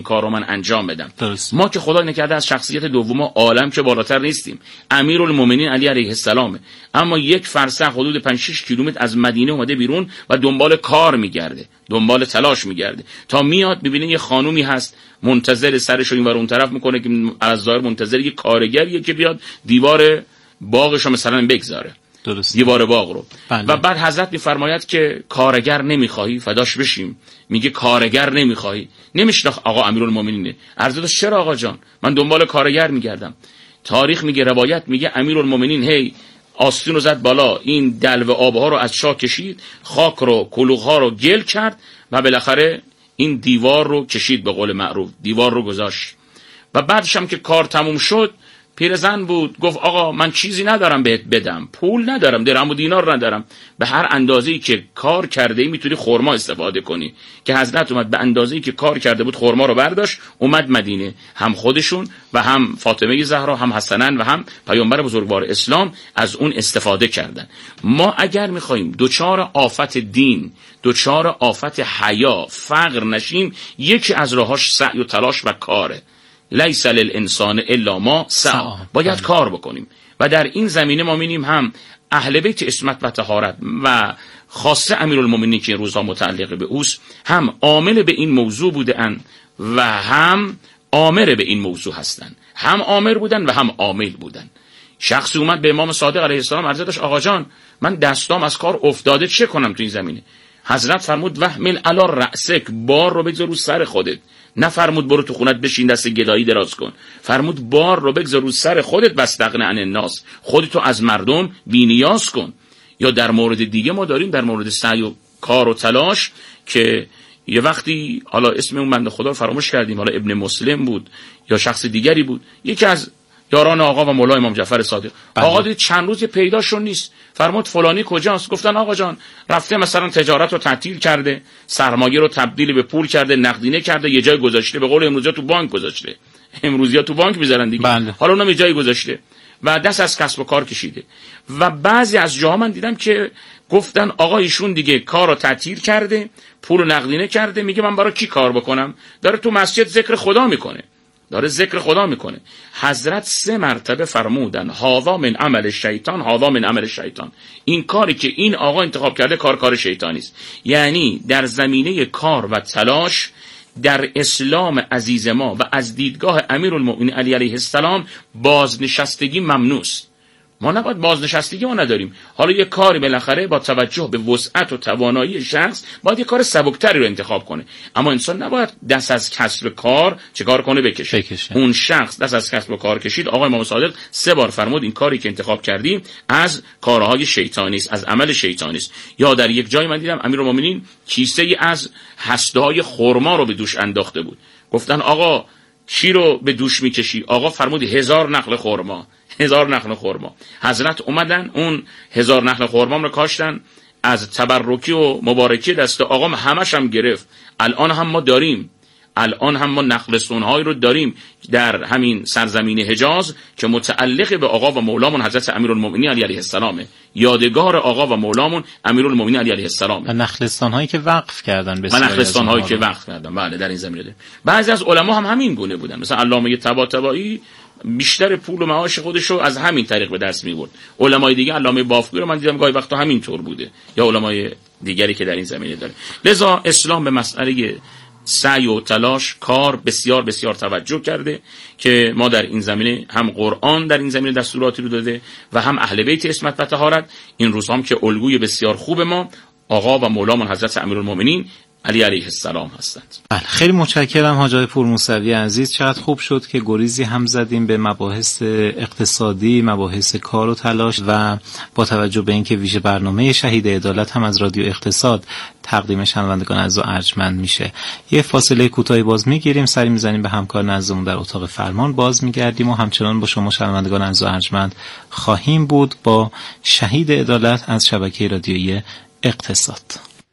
کار رو من انجام بدم. درست. ما که خدا نکرده از شخصیت دوم عالم که بالاتر نیستیم، امیرالمومنین علی علیه السلام، اما یک فرسخ حدود 5-6 کیلومتر از مدینه اومده بیرون و دنبال کار میگرده، دنبال تلاش میگرده، تا میاد میبینه یه خانومی هست منتظر سرشو اینور اون طرف میکنه که از ظاهر منتظر یه کارگریه که بیاد دیوار باغشو مثلا بگذاره. درست. دیوار باغ رو. بله. و بعد حضرت میفرماید که کارگر نمیخواهی؟ فداش بشیم. میگه کارگر نمیخواهی؟ نمیشناخت آقا امیرالمومنینه. عرض داشت چرا آقا جان؟ من دنبال کارگر میگردم. تاریخ میگه، روایت میگه امیرالمومنین هی آستین رو زد بالا، این دلو آبها رو از چاه کشید، خاک رو، کلوخ‌ها رو گل کرد و بالاخره این دیوار رو کشید، به قول معروف دیوار رو گذاشت. و بعدش هم که کار تموم شد، پیرزن بود، گفت آقا من چیزی ندارم بهت بدم، پول ندارم، درهم و دینار ندارم، به هر اندازه‌ای که کار کرده ای میتونی خرما استفاده کنی. که حضرت اومد به اندازه‌ای که کار کرده بود خرما رو برداشت، اومد مدینه، هم خودشون و هم فاطمه زهرا، هم حسنن و هم پیامبر بزرگوار اسلام از اون استفاده کردن. ما اگر می‌خوایم دوچار آفت دین، دوچار آفت حیا، فقر نشیم، یکی از راهاش سعی و تلاش و کاره. لیس للانسان الا ما سعی. باید کار بکنیم. و در این زمینه ما می‌بینیم هم اهل بیت عصمت و طهارت و خاصه امیرالمومنین که این روزها متعلق به اوست، هم عامل به این موضوع بودند و هم آمر به این موضوع هستند. هم آمر بودن و هم عامل بودن. شخصی اومد به امام صادق علیه السلام عرض داشت آقا جان من دستام از کار افتاده، چه کنم تو این زمینه؟ حضرت فرمود وحمل علی رأسک، بار رو بگذار رو سر خودت. نه فرمود برو تو خونت بشین دست گدایی دراز کن، فرمود بار رو بگذار رو سر خودت، واستغن عن الناس، خودتو از مردم بی‌نیاز کن. یا در مورد دیگه ما داریم در مورد سعی و کار و تلاش که یه وقتی حالا اسم اون بنده خدا رو فراموش کردیم، حالا ابن مسلم بود یا شخص دیگری بود، یکی از یاران آقا و مولا امام جعفر صادق. آقا دید چند روز پیداشون نیست، فرمود فلانی کجاست؟ گفتن آقا جان رفته مثلا تجارت رو تعطیل کرده، سرمایه رو تبدیل به پول کرده، نقدینه کرده، یه جای گذاشته، به قول امروزیا تو بانک گذاشته، امروزیا تو بانک میذارن دیگه. حالا اونم یه جای گذاشته و دست از کسب و کار کشیده. و بعضی از جاها من دیدم که گفتن آقا ایشون دیگه کار رو تعطیل کرده، پول رو نقدینه کرده، میگه من برای کی کار بکنم؟ داره تو مسجد ذکر خدا میکنه، داره ذکر خدا میکنه. حضرت 3 مرتبه فرمودن هاذا من عمل شیطان، هاذا من عمل شیطان. این کاری که این آقا انتخاب کرده کار شیطانی است. یعنی در زمینه کار و تلاش در اسلام عزیز ما و از دیدگاه امیرالمومنین علی علیه السلام بازنشستگی ممنوع است. ما نباید بازنشستگی ما نداریم. حالا یه کاری بالاخره با توجه به وسعت و توانایی شخص باید یه کار سبکتری رو انتخاب کنه، اما انسان نباید دست از کسب کار چه کار کنه بکشه. اون شخص دست از کسب کار کشید، آقای امام صادق 3 بار فرمود این کاری که انتخاب کردیم از کارهای شیطانی است، از عمل شیطانی است. یا در یک جای من دیدم امیرالمومنین کیسه ای از هسته‌های خرما رو به دوش انداخته بود. گفتن آقا چی رو به دوش میکشی؟ آقا فرمود 1000 نخل خرما، 1000 نخل خرما. حضرت اومدن اون 1000 نخل خرما رو کاشتن، از تبرکی و مبارکی دست آقا همش هم گرفت. الان هم ما داریم، الان هم ما نخلستون‌هایی رو داریم در همین سرزمین حجاز که متعلق به آقا و مولامون حضرت امیرالمومنین علی علیه السلام، یادگار آقا و مولامون امیرالمومنین علی علیه السلام. و نخلستان‌هایی که وقف کردن، و نخلستان‌هایی که وقف کردن. بله در این زمینه بعضی از علما هم همین گونه بودن. مثلا علامه طباطبایی بیشتر پول و معاش خودشو از همین طریق به دست می‌برد. علمای دیگه علامه بافقی رو من دیدم گاهی وقتا همین طور بوده، یا علمای دیگری که در این زمینه داره. لذا اسلام به مسئله سعی و تلاش، کار بسیار بسیار توجه کرده که ما در این زمینه هم قرآن در این زمینه دستوراتی رو داده و هم اهل بیت عصمت و طهارت. این روزها هم که الگوی بسیار خوب ما آقا و مولامون حضرت امیرالمومنین علی علیه السلام هستند. خیلی متشکرم حاج آقای پورموسوی عزیز. چقدر خوب شد که گریزی هم زدیم به مباحث اقتصادی، مباحث کار و تلاش و با توجه به اینکه ویژه برنامه شهید عدالت هم از رادیو اقتصاد تقدیم شنوندگان عزیز و ارجمند میشه. یه فاصله کوتاهی باز میگیریم، سری میزنیم به همکار نزدمون در اتاق فرمان، باز میگردیم و همچنان با شما شنوندگان عزیز و ارجمند خواهیم بود با شهید عدالت از شبکه رادیویی اقتصاد.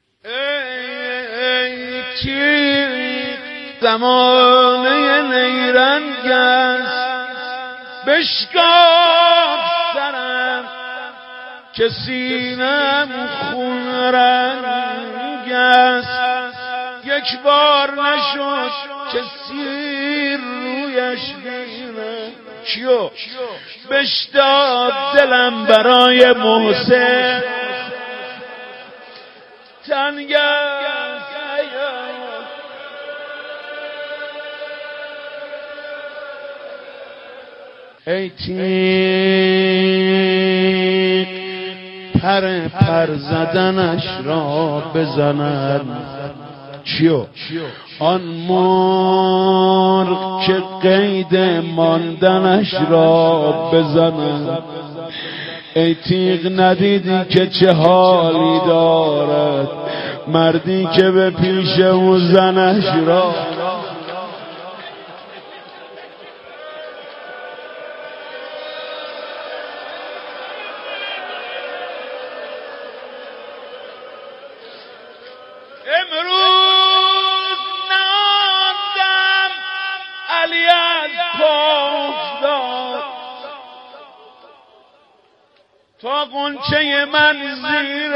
زمانه نیرنگ است بشکاف سرم که سینم خون رنگ است یک بار نشد که سیر رویش بینه. چیو بشتاب دلم برای محسن تنگ است. ای تیغ پر زدنش را بزنند. چیو آن مرغ که قید ماندنش را بزنند. ای تیغ ندیدی که چه حالی دارد مردی که به پیش او زنش را. امروز ناندم علی از پاک داد تا غنچه من زیر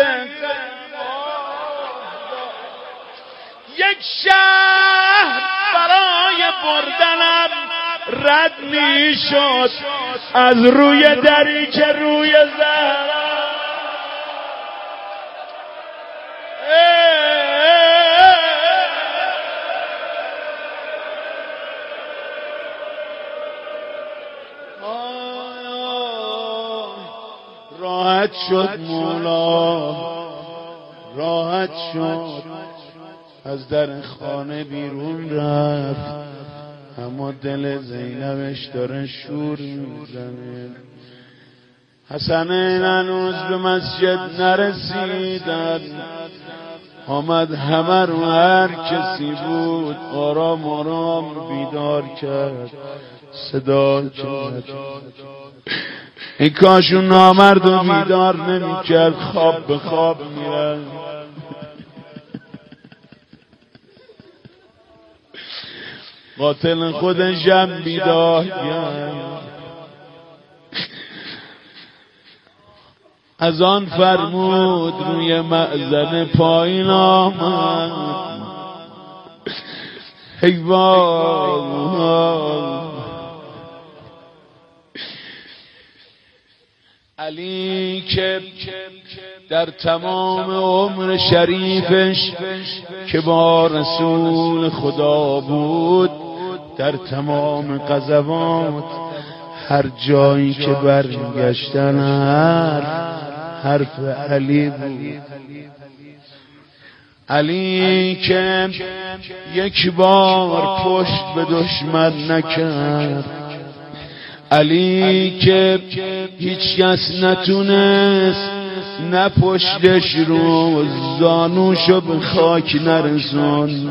یک شهر برای بردنم رد می شد از روی دری که روی زهرا. راحت شد مولا، راحت شد، از در خانه بیرون رفت، اما دل زینبش داره شور میزنه. حسنین هنوز به مسجد نرسیدن، آمد همه رو هر کسی بود آرام آرام بیدار کرد، صدا کرد. ای کاش اون نامرد رو بیدار نمی کرد، خواب به خواب میرن. قاتل خودشم بیدار کرد. از آن فرمود روی مأذن پایین آمد. حیوان علی که در تمام عمر شریفش که با رسول خدا بود، در تمام غزوات هر جایی که برگشتن حرف علی بود. علی که یک بار پشت به دشمن نکرد، علی که هیچ کس نتونست نه پشتش رو زانوشو به خاک نرسون،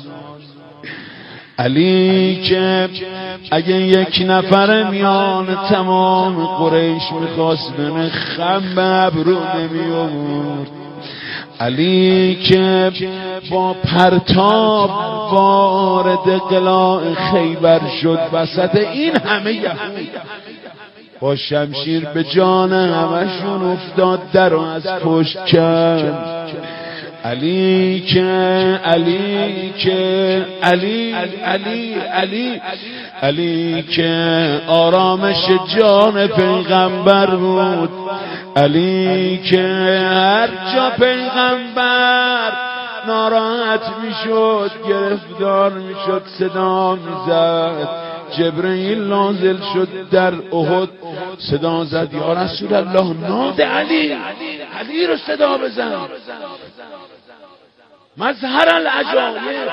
علی که اگه یک نفر میان تمام قریش میخواست بنه خم به ابرو نمی آورد، علی که با پرتاب وارد قلاع خیبر شد وسط این همه یهود، با شمشیر به جان همشون افتاد، در رو از پشت کرد. علی که علی که آرامش جان پیغمبر بود، علی که هر جا پیغمبر ناراحت میشد گرفتار میشد صدا میزد. جبرئیل نازل شد در احد، صدا زد یا رسول الله ناد علی رو صدا بزن. مظهر العجایب،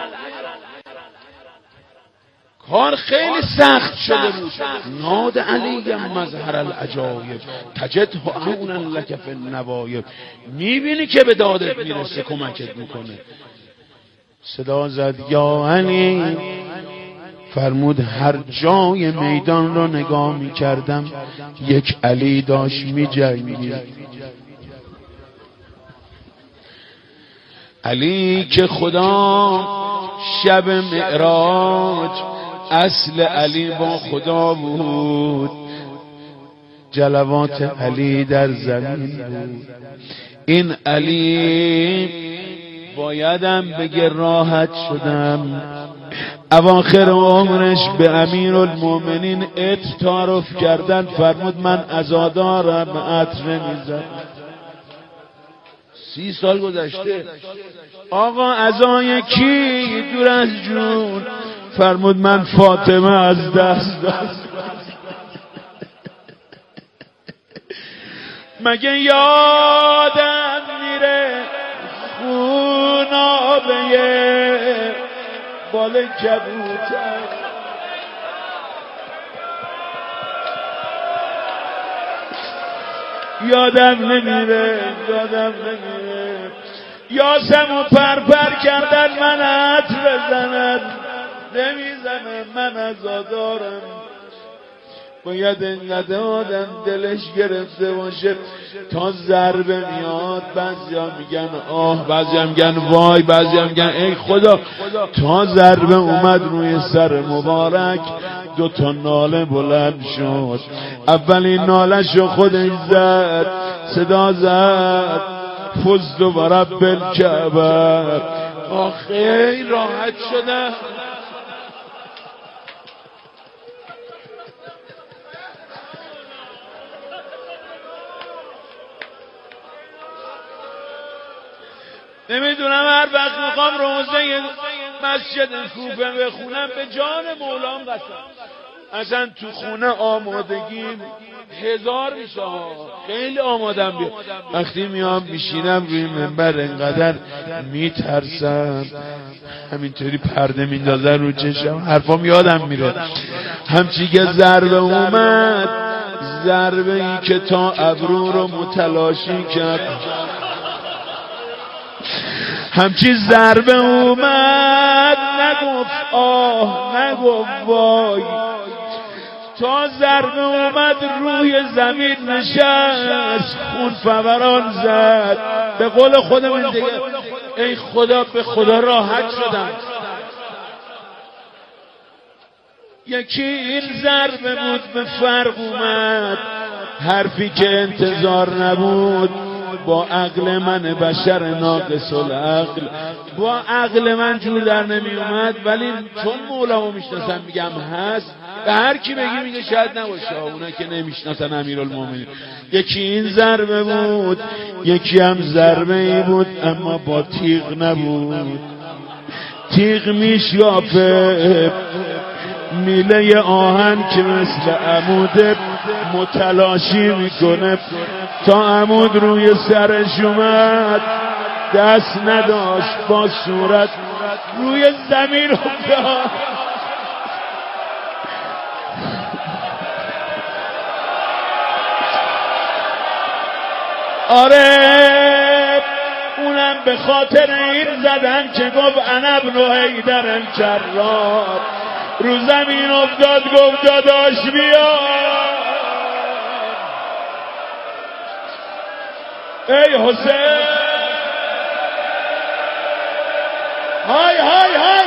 کار خیلی سخت شده بود. ناد علی مظهر العجایب تجده عونا لک فی النوایب، میبینی که به دادت میرسه کمکت میکنه. صدا زد یا علی، فرمود هر جای میدان رو نگاه میکردم یک علی داشت میجنگید. علی که خدا شب معراج اصل علی با خدا بود، جلوات علی در زمین بود. این علی بایدم بگه راحت شدم. اواخر عمرش به امیرالمومنین تعارف کردن، فرمود من عزادارم، عطر میزد. 30 سال گذشته، آقا عزای کی دور از جون؟ فرمود من فاطمه از دست مگه یادم میره خونابه بال کبوتر، یادم نمیره یاسمو پرپر کردن من عطر بزنن، نمیزنم من عزادارم. باید انقدر آدم دلش گرفته باشه تا ضربه میاد، بعضیا میگن آه، بعضیا میگن وای، بعضیا میگن ای خدا. تا ضربه اومد روی سر مبارک، 2 ناله بلند شد. اولین ناله‌شو خودش زد، صدا زد فزت و رب الکعبه. خیلی راحت شده. نمیدونم هر وقت میخوام روزه مسجد کوفه بخونم به جان مولام قسم، اصلا تو خونه آمادگیم 1000 میشه، خیلی آمادم بیاد. وقتی میام میشینم روی منبر انقدر میترسم، همینطوری پرده میندازن رو چشم، حرفام یادم میره. همچی که ضربه اومد، ضربه ای که تا ابرو رو متلاشی کرد، همچی ضربه اومد، نگفت آه، نگفت وای، تا ضربه اومد روی زمین نشست، خون فوران زد. به قول خودمون دیگه ای خدا، به خدا راحت شدم. یکی این ضربه بود به فرق اومد، حرفی که انتظار نبود. با عقل من بشر ناقص العقل، با عقل من جور در نمی اومد، ولی چون مولامو میشناسم میگم هست. به هر کی بگی میگه شاید نباشه، اونا که نمیشناسن امیرالمومنین. یکی این ضربه بود، یکی هم ضربه ای بود اما با تیغ نبود. تیغ میشکافه، میله آهن که مثل عمود متلاشی میکنه. تا عمود روی سرش اومد، دست نداشت، با صورت روی زمین افتاد. آره، اونم به خاطر این زدن که گفت انا ابن حیدر الجراح. رو زمین افتاد، گفت داداش بیا. ای حسین، های های های،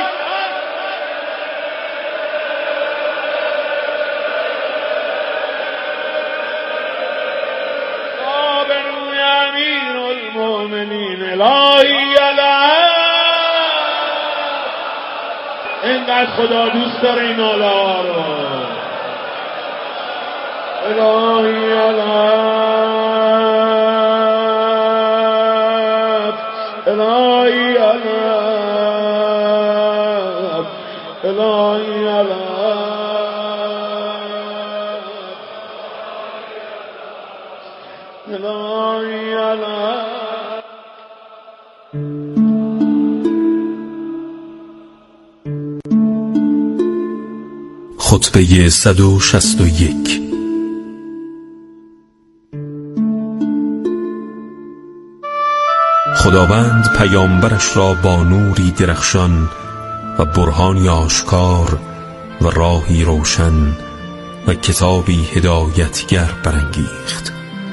آبروی امیرالمومنین الهی الهی. اینقدر خدا دوست داره این آلا رو. الهی الهی، الهی الهی، الهی الهی، الهی الهی. خطبه 161. خداوند پیامبرش را با نوری درخشان و برهانی آشکار و راهی روشن و کتابی هدایتگر برانگیخت.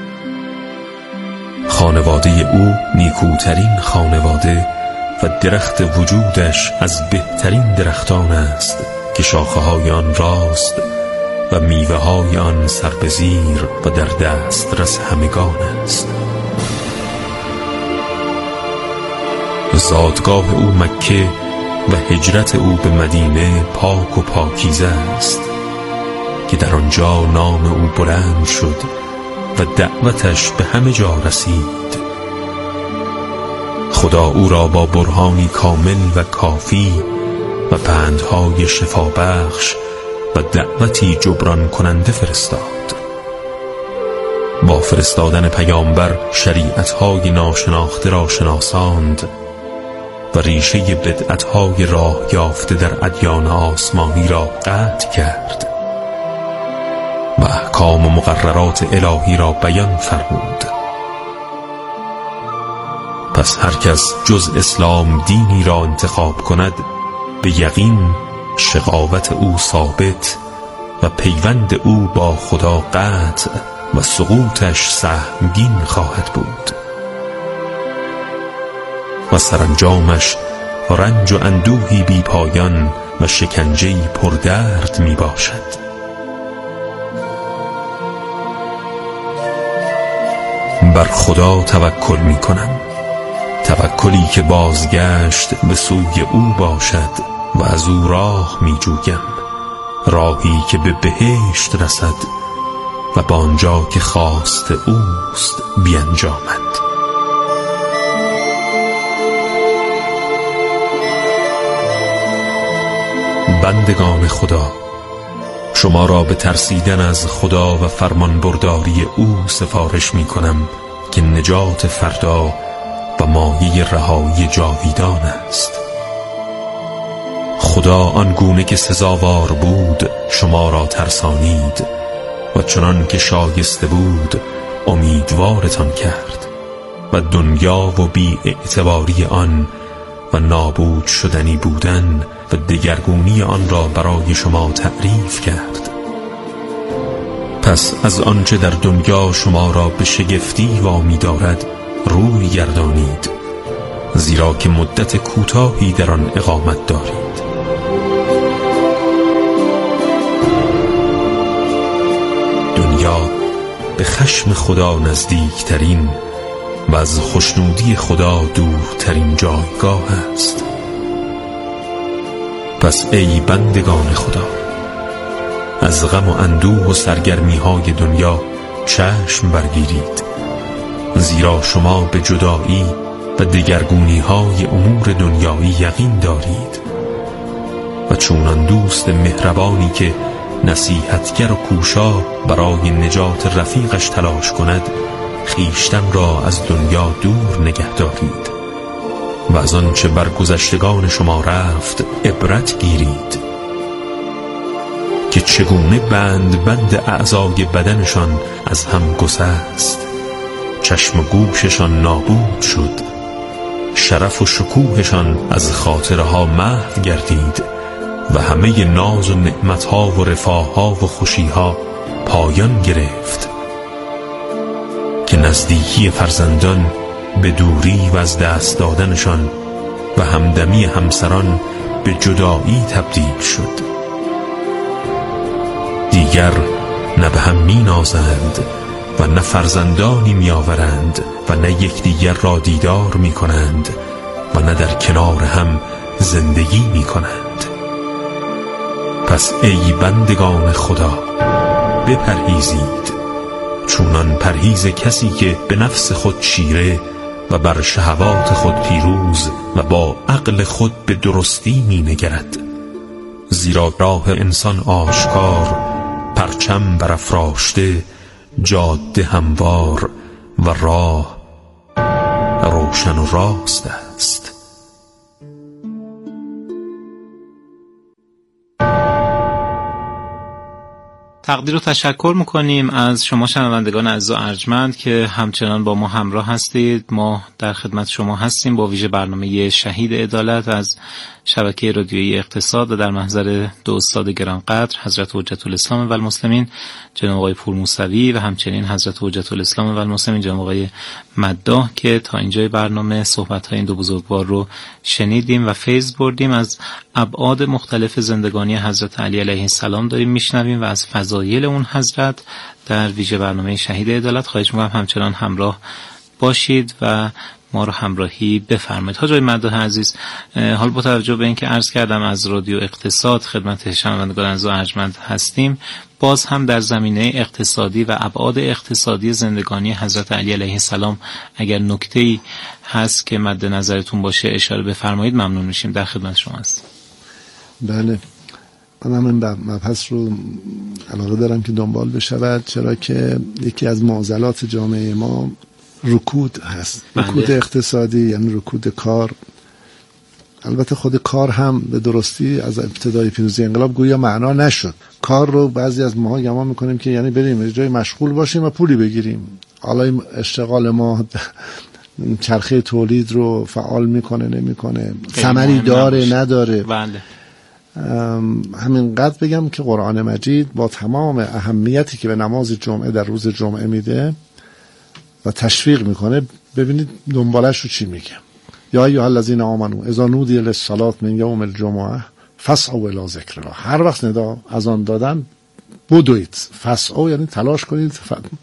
خانواده او نیکوترین خانواده و درخت وجودش از بهترین درختان است که شاخه‌های آن راست و میوه‌های آن سر به زیر و در دسترس همگان است. زادگاه او مکه و هجرت او به مدینه پاک و پاکیزه است که در آنجا نام او بلند شد و دعوتش به همه جا رسید. خدا او را با برهانی کامل و کافی و پندهای شفابخش و دعوتی جبران کننده فرستاد. با فرستادن پیامبر شریعتهای ناشناخته را شناساند و ریشه بدعتهای راه یافته در ادیان آسمانی را قطع کرد و احکام و مقررات الهی را بیان فرمود. پس هر کس جز اسلام دینی را انتخاب کند به یقین شقاوت او ثابت و پیوند او با خدا قطع و سقوطش سهمگین خواهد بود و سرانجامش رنج و اندوهی بی پایان و شکنجه‌ای پردرد می باشد. بر خدا توکل می کنم، توکلی که بازگشت به سوی او باشد و از او راه می جویم، راهی که به بهشت رسد و با آنجا که خواست اوست بیانجامد. بندگان خدا، شما را به ترسیدن از خدا و فرمانبرداری او سفارش می کنم که نجات فردا و مایه رهایی جاویدان است. خدا آنگونه که سزاوار بود شما را ترسانید و چنان که شایسته بود امیدوارتان کرد و دنیا و بی اعتباری آن و نابود شدنی بودن و دگرگونی آن را برای شما تعریف کرد. پس از آنچه در دنیا شما را به شگفتی وامی دارد روی گردانید، زیرا که مدت کوتاهی در آن اقامت دارید. دنیا به خشم خدا نزدیکترین و از خوشنودی خدا دورترین جایگاه است. پس ای بندگان خدا، از غم و اندوه و سرگرمی های دنیا چشم برگیرید، زیرا شما به جدایی و دگرگونی های امور دنیایی یقین دارید و چونان دوست مهربانی که نصیحتگر و کوشا برای نجات رفیقش تلاش کند خویشتن را از دنیا دور نگه دارید و از آنچه بر گذشتگان شما رفت عبرت گیرید که چگونه بند بند اعضای بدنشان از هم گسست، چشم و گوششان نابود شد، شرف و شکوهشان از خاطرها محو گردید و همه ناز و نعمتها و رفاهها و خوشیها پایان گرفت که نزدیکی فرزندان به دوری و از دست دادنشان و همدمی همسران به جدایی تبدیل شد. دیگر نه به هم می نازند و نه فرزندانی می آورند و نه یکدیگر را دیدار می کنند و نه در کنار هم زندگی می کنند. پس ای بندگان خدا بپرهیزید، چونان پرهیز کسی که به نفس خود چیره و بر شهوات خود پیروز و با عقل خود به درستی می نگرد، زیرا راه انسان آشکار، پرچم برافراشته، جاده هموار و راه روشن و راست است. تقدیر و تشکر میکنیم از شما شنوندگان عزیز و ارجمند که همچنان با ما همراه هستید. ما در خدمت شما هستیم با ویژه برنامه شهید عدالت از شبکه رادیویی اقتصاد و در محضر دو استاد گرانقدر حضرت حجت الاسلام و المسلمین جناب آقای پور موسوی و همچنین حضرت حجت الاسلام و المسلمین جناب آقای مداح که تا اینجای برنامه صحبت‌های این دو بزرگوار رو شنیدیم و فیض بردیم. از ابعاد مختلف زندگانی حضرت علی علیه السلام داریم میشنویم و از فضایل اون حضرت در ویژه برنامه شهید عدالت. خواهش می‌کنم همچنان همراه باشید و ما رو همراهی بفرمایید. حاج آقای مداح عزیز، حال با توجه به اینکه عرض کردم از رادیو اقتصاد خدمت شنوندگان عزیز و ارجمند هستیم، باز هم در زمینه اقتصادی و ابعاد اقتصادی زندگانی حضرت علی علیه السلام اگر نکته‌ای هست که مد نظرتون باشه اشاره بفرمایید، ممنون میشیم. در خدمت شما هستیم. بله، من هم این مبحث رو علاقه دارم که دنبال بشود، چرا که یکی از معضلات جامعه ما رکود هست. رکود اقتصادی یعنی رکود کار. البته خود کار هم به درستی از ابتدای پیروزی انقلاب گویا معنا نشد. کار رو بعضی از ماها گمان میکنیم که یعنی بریم جای مشغول باشیم و پولی بگیریم. حالا اشتغال ما چرخه تولید رو فعال میکنه نمیکنه، ثمری داره نداره. بله. همینقدر بگم که قرآن مجید با تمام اهمیتی که به نماز جمعه در روز جمعه میده و تشویق میکنه، ببینید دنبالش رو چی میگه. یا ایها الذین آمنوا اذا نودی للصلاة من یوم الجمعه فاسعوا الی ذکر الله. هر وقت ندا از آن دادن بدوید. فاسعوا یعنی تلاش کنید.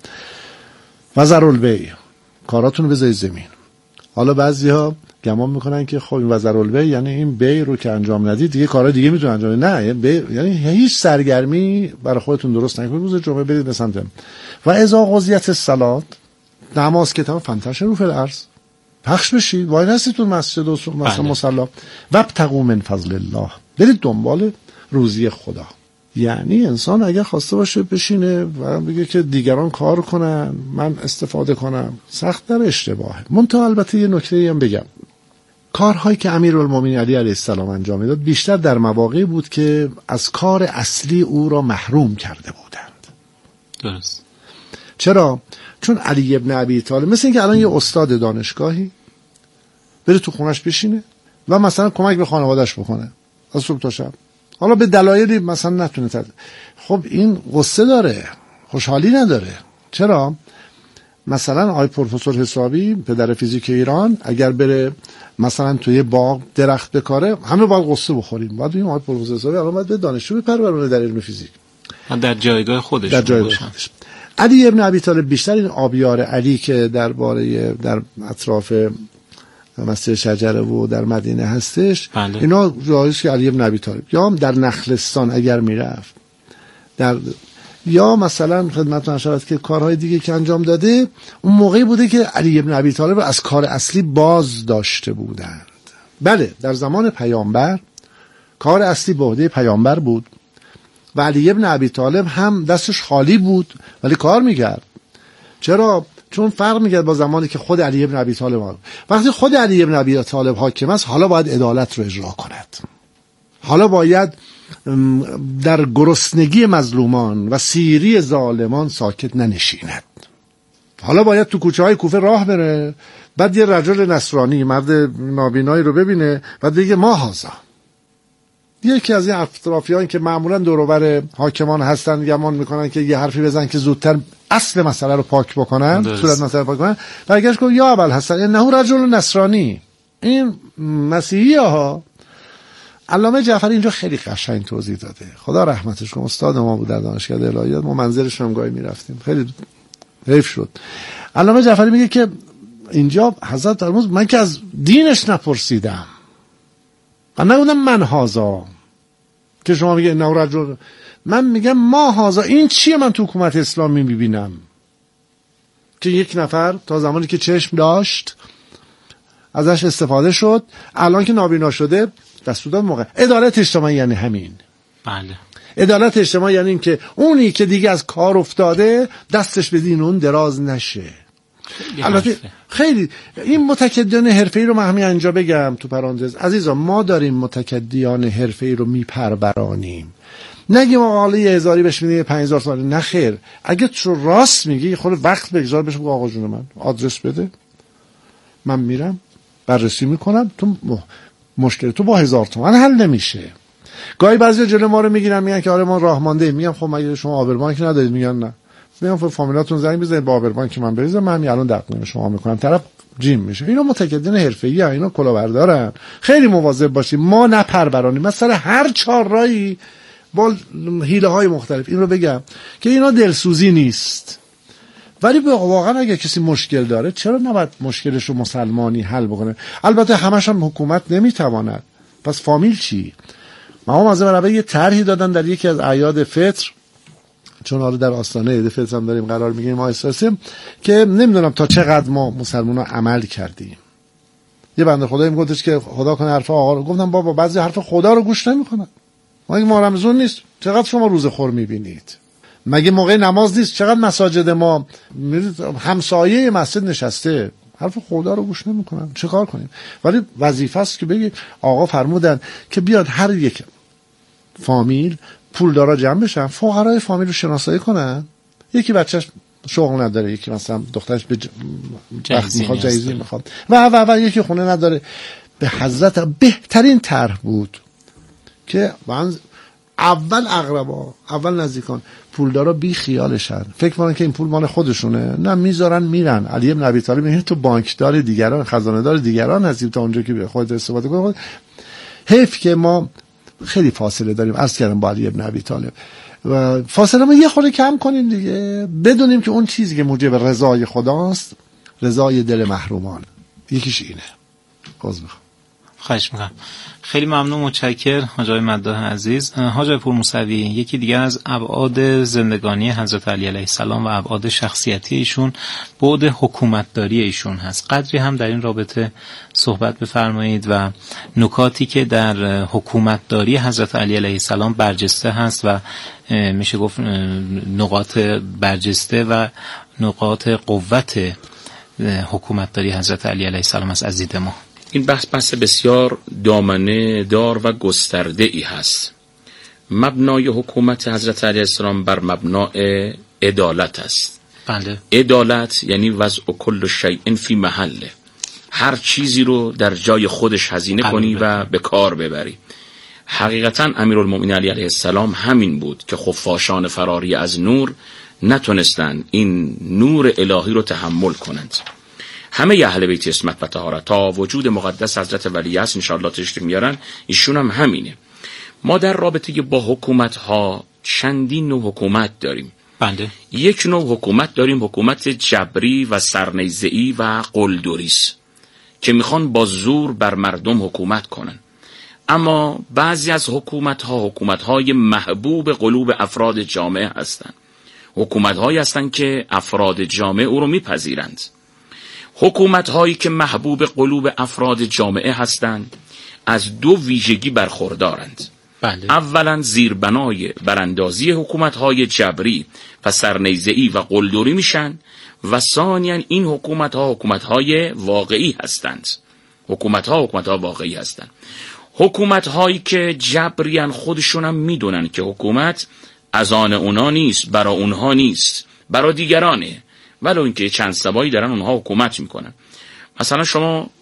و ذروا البیع، کاراتون رو بذارید زمین. حالا بعضی‌ها گمان میکنن که خب این وزر البیع یعنی این بیع رو که انجام ندید دیگه کارهای دیگه میتونن انجام بدید. نه، یعنی هیچ سرگرمی برای خودتون درست نکنید، روز جمعه برید به سمت. و اذا قضیت الصلاة، نماز که تمام فانتشروا فی الارض، پخش بشید، وای نستید تو مسجد و مثلا مصلا. وابتغوا من فضل الله، برید دنبال روزی خدا. یعنی انسان اگر خواسته باشه بشینه و بگه که دیگران کار کنن من استفاده کنم، سخت در اشتباهه. منتها البته یه نکته‌ای هم بگم، کارهایی که امیرالمومنین علی علیه السلام انجام میداد بیشتر در مواقعی بود که از کار اصلی او را محروم کرده بودند. درست. چرا؟ چون علی ابن ابی طالب مثل اینکه الان یه استاد دانشگاهی بره تو خونش بشینه و مثلا کمک به خانواده‌اش بکنه از صبح تا شب. حالا به دلایلی مثلا نتونه خب این قصه داره، خوشحالی نداره. چرا؟ مثلا آقای پروفسور حسابی پدر فیزیک ایران اگر بره مثلا توی باغ درخت بکاره، همه باید قصه بخوریم. باید این آقای پروفسور حسابی الان باید به دانشجو بپرورونه در علم فیزیک، در جایگاه خودش. علی ابن ابی طالب بیشتر این آبیار علی که در اطراف مسجد شجره و در مدینه هستش، بله. اینا جاییست که علی ابن ابی طالب یا در نخلستان اگر میرفت یا مثلا خدمتتون شود که کارهای دیگه که انجام داده، اون موقعی بوده که علی ابن ابی طالب از کار اصلی باز داشته بودند. بله، در زمان پیامبر کار اصلی به عهده پیامبر بود و علی ابن ابی طالب هم دستش خالی بود ولی کار میکرد. چرا؟ چون فرق میکرد با زمانی که خود علی ابن ابی طالب بود. وقتی خود علی ابن ابی طالب حاکم است، حالا باید عدالت رو اجرا کند، حالا باید در گرسنگی مظلومان و سیری ظالمان ساکت ننشیند، حالا باید تو کوچه های کوفه راه بره، بعد یه رجل نصرانی مرد نابینایی رو ببینه بعد بگه ما هازا. یکی از این اطرافیان که معمولا دور و بر حاکمان هستن گمان میکنن که یه حرفی بزنن که زودتر اصل مسئله رو پاک بکنن، صورت مسئله پاک بکنن، برگشت گفت یا ابوالحسن انه رجل نصرانی، این مسیحیه ها. علامه جعفری اینجا خیلی قشنگ توضیح داده، خدا رحمتش کنه، استاد ما بود در دانشکده الهیات، ما منزلش هم گاهی میرفتیم، خیلی حیف شد. علامه جعفری میگه که اینجا حضرت فرمود من که از دینش نپرسیدم، من نگفتم من هازا که شما میگه انه رجل، من میگم ما هازا. این چیه من تو حکومت اسلامی میبینم که یک نفر تا زمانی که چشم داشت ازش استفاده شد، الان که نابینا شده دستور داد. موقع عدالت اجتماعی یعنی همین. بله. عدالت اجتماعی یعنی این که اونی که دیگه از کار افتاده دستش به دین اون دراز نشه. البته خیلی این متکدیان حرفه‌ای رو من همین اینجا بگم تو پرانتز، عزیزان ما داریم متکدیان حرفه‌ای رو میپرورانیم، نگیم آقا حالا 1000 بهش میدیم 5000 سال، نه خیر. اگه تو راست میگی خود وقت بگذار بهش آقا جون من آدرس بده، من میرم بررسی میکنم، تو مشکل تو با 1000 تومان حل نمیشه. گاهی بعضی جلوی ما رو میگیرن میگن که آره ما راه مانده، میگم خب مگه شما آبربانک ندارید؟ میگن نه. میگم فامیلاتون زنگ بزنید با آبربانک من بریزم، من الان تقدیم شما میکنم، طرف جیم میشه. اینا متکدین حرفه‌ای ها، اینا کلاهبردارن. خیلی مواظب باشیم ما نپرورانیم مثلا هر چهارراهی با حیله های مختلف. این رو بگم که اینا دلسوزی نیست ولی واقعا اگه کسی مشکل داره چرا نباید مشکلش رو مسلمانی حل بکنه؟ البته همش هم حکومت نمیتواند. پس فامیل چی؟ مقام معظم رهبری یه طرحی دادن در یکی از اعیاد فطر، چون حالا در آستانه عید فطر هم داریم قرار میگیریم ما اساسیم، که نمیدونم تا چقدر ما مسلمان‌ها عمل کردیم. یه بنده خدایی میگفتش که خدا کنه حرف آقا رو. گفتم بابا بعضی حرف خدا رو گوش نمیکنن. مگه ما رمضان نیست؟ چقدر شما روزه خور میبینید؟ مگه موقع نماز نیست؟ چقدر مساجد ما همسایه مسجد نشسته حرف خدا رو گوش نمیکنن. چه کار کنیم؟ ولی وظیفه است که بگی آقا فرمودن که بیاد هر یک فامیل پولدارا جمع بشن، فقرای فامیل رو شناسایی کنن. یکی بچهش شغل نداره، یکی مثلا دخترش به جایزی میخواد و یکی خونه نداره. به حضرت بهترین طرح بود که من اول اقربا، اول نزدیکان پولدارا بی خیالشن، فکر کنن که این پول مال خودشونه، نه میذارن میرن. علی بن ابی طالب میگه تو بانکدار دیگران، خزانه دار دیگران هستی تا اونجا که به خودت استفاده کنی. حیف که ما خیلی فاصله داریم. عرض کردم با علی بن ابی طالب و فاصله ما یه خورده کم کنیم دیگه، بدونیم که اون چیزی که موجب رضای خداست رضای دل محرومان. یکیش اینه. خواهش میکنم. خیلی ممنون، متشکرم حاج آقای مداح عزیز. حاج آقای پورموسوی، یکی دیگر از ابعاد زندگانی حضرت علی علیه السلام و ابعاد شخصیتی ایشون بعد حکومتداری ایشون هست. قدری هم در این رابطه صحبت بفرمایید و نکاتی که در حکومتداری حضرت علی علیه السلام برجسته هست و میشه گفت نقاط برجسته و نقاط قوت حکومتداری حضرت علی علیه السلام است از دید ما. این بحث بسیار دامنه دار و گسترده ای هست. مبنای حکومت حضرت علیه السلام بر مبنای عدالت است. بله. عدالت یعنی وضع کل شیء فی محله، هر چیزی رو در جای خودش هزینه کنی و به کار ببری. حقیقتا امیرالمؤمنین علی علیه السلام همین بود که خفاشان فراری از نور نتونستن این نور الهی رو تحمل کنند. همه اهل بیت اسمت و طهارت تا وجود مقدس حضرت ولی است ان شاء الله تشریف میارن، ایشون هم همینه. ما در رابطه با حکومت ها چندین نوع حکومت داریم. بله. یک نوع حکومت داریم حکومت جبری و سرنیزه‌ای و قلدریست که میخوان با زور بر مردم حکومت کنن. اما بعضی از حکومت های محبوب قلوب افراد جامعه هستند. حکومت هایی هستند که افراد جامعه او رو میپذیرند. حکومت هایی که محبوب قلوب افراد جامعه هستند از دو ویژگی برخوردارند. بله. اولا زیربنای براندازی حکومت های جبری و سرنیزه‌ای و قلدری میشن و ثانیاً این حکومت های واقعی هستند. حکومت ها واقعی هستند. حکومت هایی که جبریان خودشون هم میدونن که حکومت از آن اونا نیست، برای اونها نیست، برای دیگرانه، ولو اینکه چند سبایی دارن اونها حکومت میکنن. مثلا شما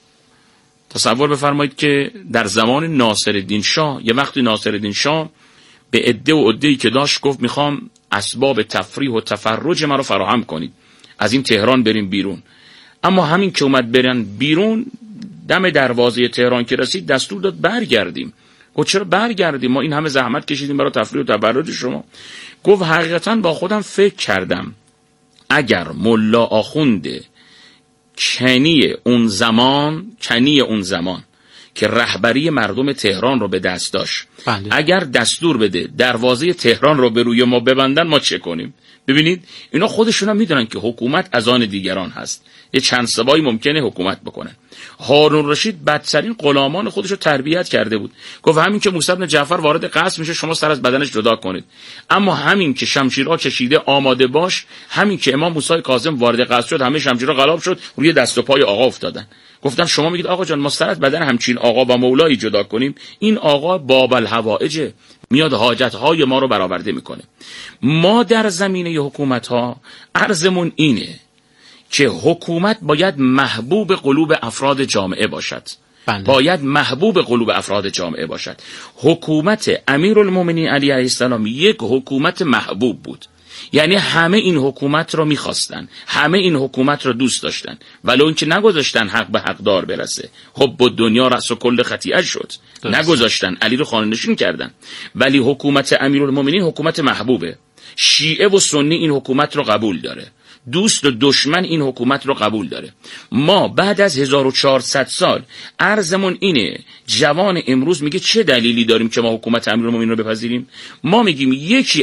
تصور بفرمایید که در زمان ناصرالدین شاه، یه وقتی ناصرالدین شاه به عده و عده‌ای که داشت گفت میخوام اسباب تفریح و تفرج ما رو فراهم کنید، از این تهران بریم بیرون. اما همین که اومد برن بیرون، دم دروازه تهران که رسید دستور داد برگردیم. گفت چرا برگردیم؟ ما این همه زحمت کشیدیم برای تفریح و تفرج شما. گفت حقیقتا با خودم فکر کردم اگر ملا آخوند کنی اون زمان که رهبری مردم تهران رو به دست داشت، بله. اگر دستور بده دروازه تهران رو به روی ما ببندن، ما چه کنیم؟ ببینید اینا خودشون هم میدونن که حکومت از آن دیگران هست، یه چند سبایی ممکنه حکومت بکنن. هارون رشید بدترین غلامان خودش رو تربیت کرده بود. گفت همین که موسی بن جعفر وارد قصر میشه شما سر از بدنش جدا کنید، اما همین که شمشیرها کشیده آماده باش، همین که امام موسی کاظم وارد قصر شد همه شمشیرها قلاب شد، روی دست و پای آقا افتادن. گفتن شما میگید آقا جان ما سر از بدن همچین آقا و مولایی جدا کنیم؟ این آقا باب الحوائج، میاد حاجتهای ما رو برآورده میکنه. ما در زمینه حکومت ها عرضمون اینه که حکومت باید محبوب قلوب افراد جامعه باشد. بله. باید محبوب قلوب افراد جامعه باشد. حکومت امیرالمؤمنین علی علیه السلام یک حکومت محبوب بود، یعنی همه این حکومت رو میخواستن، همه این حکومت رو دوست داشتن، ولو اینکه نگذاشتن حق به حقدار برسه. حب الدنیا رأس کل خطیئه شد، نگذاشتن، علی رو خانه نشین کردن. ولی حکومت امیرالمؤمنین حکومت محبوبه. شیعه و سنی این حکومت رو قبول داره. دوست و دشمن این حکومت رو قبول داره. ما بعد از 1400 سال عرضمون اینه، جوان امروز میگه چه دلیلی داریم که ما حکومت امیرالمومنین رو بپذیریم؟ ما میگیم یکی